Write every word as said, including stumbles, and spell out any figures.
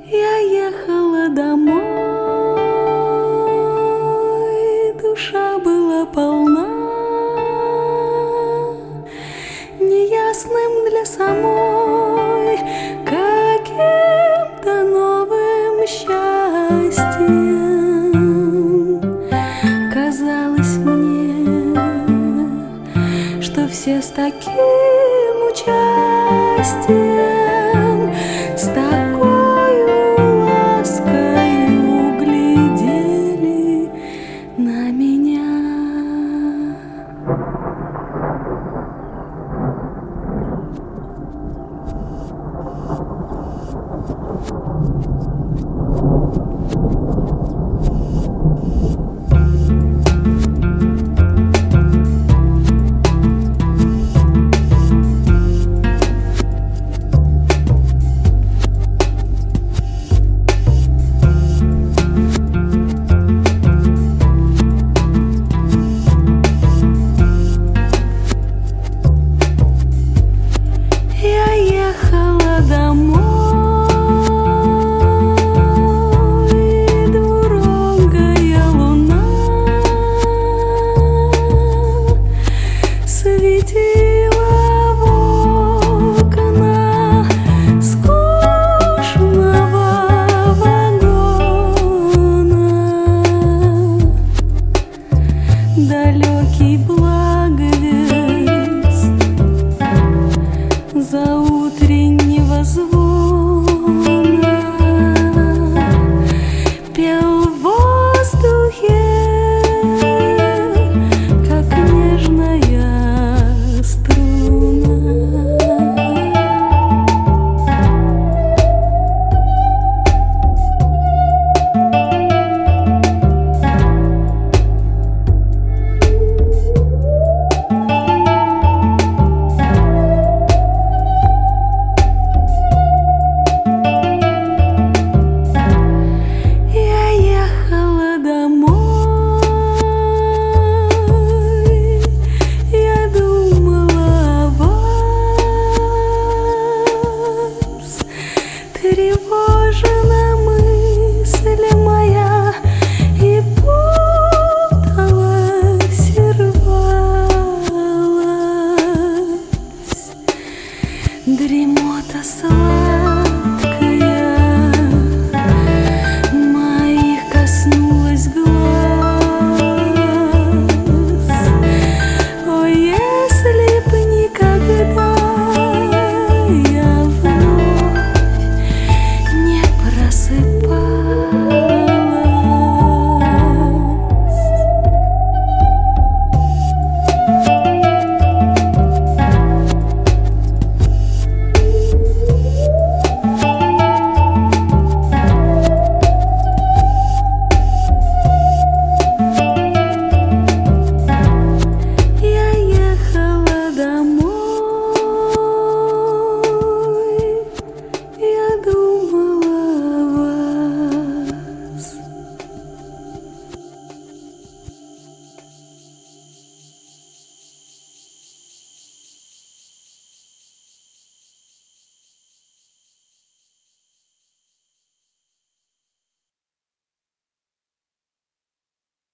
Я ехала домой, душа была полна неясным для самой каким-то новым счастьем. Казалось мне, что все с таким участием, с такою ласкою глядели на меня. Ехала домой, двурогая луна светила в окна скучного вагона. Далекий благовест заутреннего звона пел в воздухе, как нежная струна. Тревожена мысль моя и путалась, и рвалась. Дремота сладкая